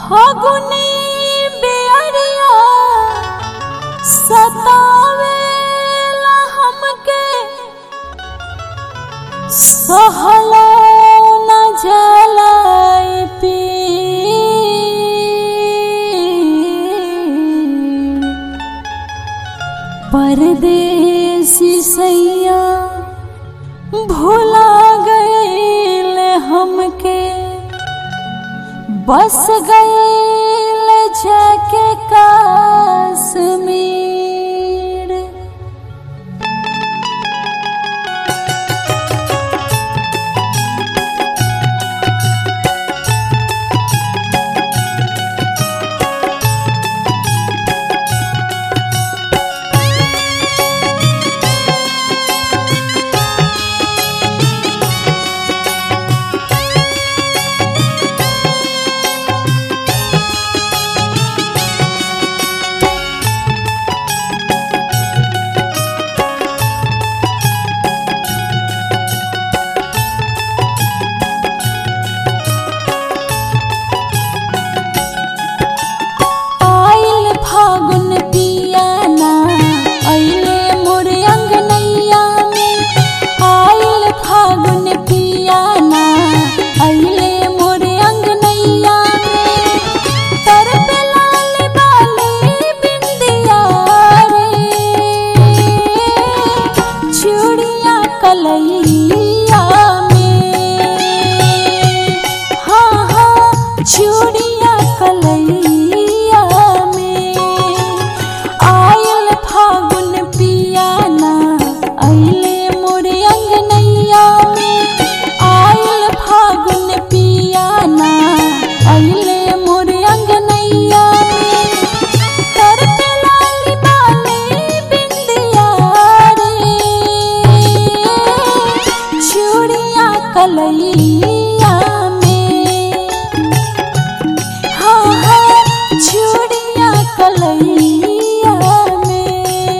फागुनी बेअरिया सतावेला हमके सहलो न जलाए पीर परदेसी सैया भुला गईल हमके बस गईल जाके कश्मीर। कलैया में हाँ हाँ चूड़िया कलैया में।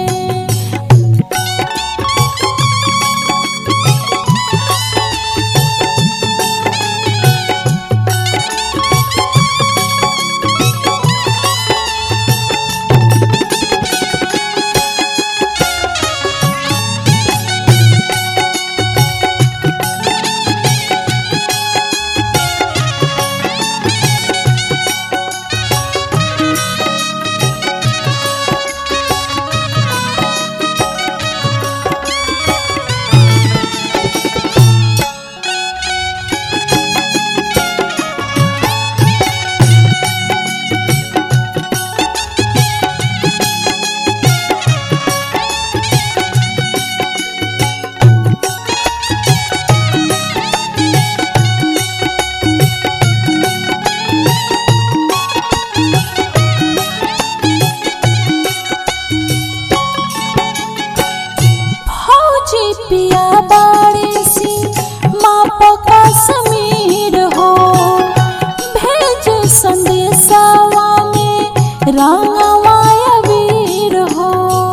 पिया बाड़ी सी माँ पका समीर हो भेज संदेशावा में रांगवाया वीर हो।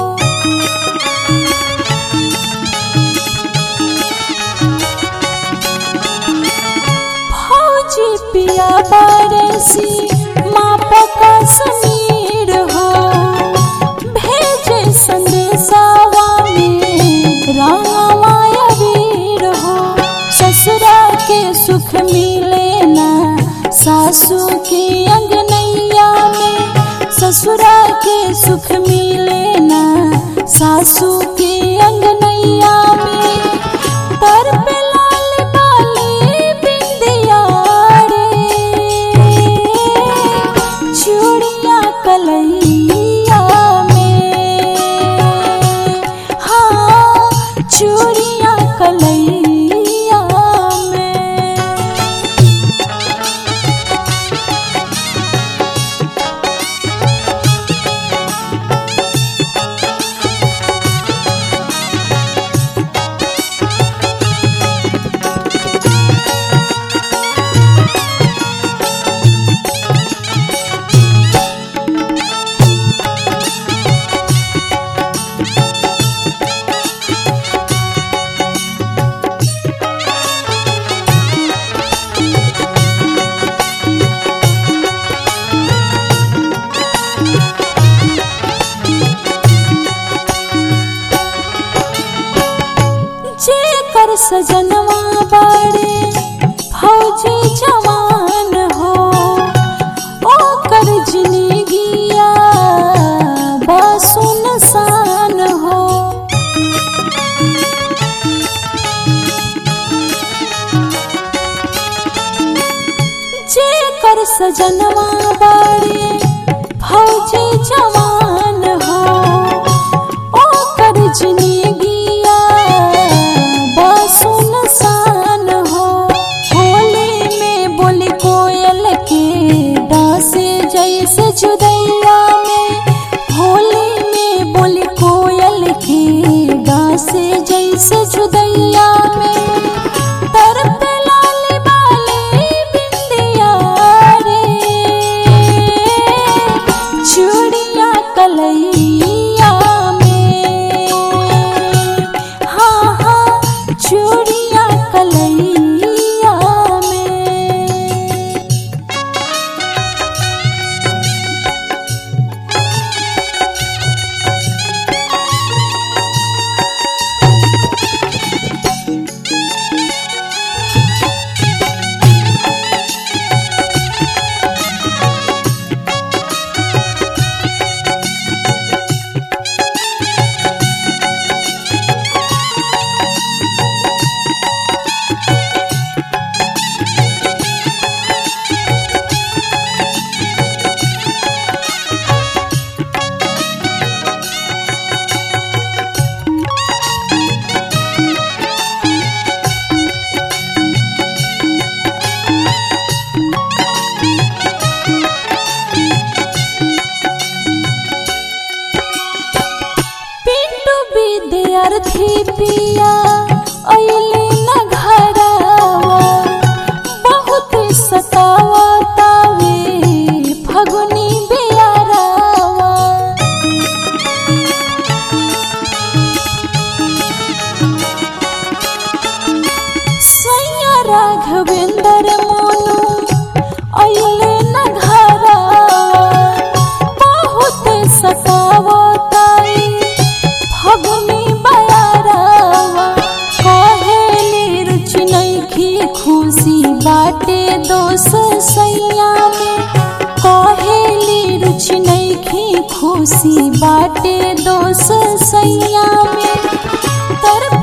फौजी पिया बाड़ी सी माँ पका समीर हो भेज संदेशावा रामाया वीर हो। ससुरा के सुख मिले ना सासू की अंगनैया में ससुरा के सुख मिले ना सासू की अंगनैया में। तर पे लाल बाली बिंदिया रे चूड़िया कलैया चूड़िया कलैया में। सजनवा बड़े फौजी जवान हो, ओकर जिंदगिया सुनसान हो। जेकर सजनवा बड़े फौजी जवान हो, ओकर जिंदगिया सुनसान हो। होली में बोली कोयल के डांसे जैसे जुदैया में, होली में बोली कोयल के डांसे जैसे जुदैया में। तरप लाली बाली बिंदिया रे, चूड़िया कलैया में, हाँ हाँ चूड़िया कलैया में। विद्यार्थी पिया अइले न घरवा, बहुत सतावतावे फगुनी बेयारवा। सैया राघवेंद्र मोनू अइले न घरवा, बहुत सतावतावे फगुनी बयारवा। कहेली रुचि नइखी खुशी बाटे दोष सैया में, कहेली रुचि नइखी खुशी बाटे दोष सैया में। तर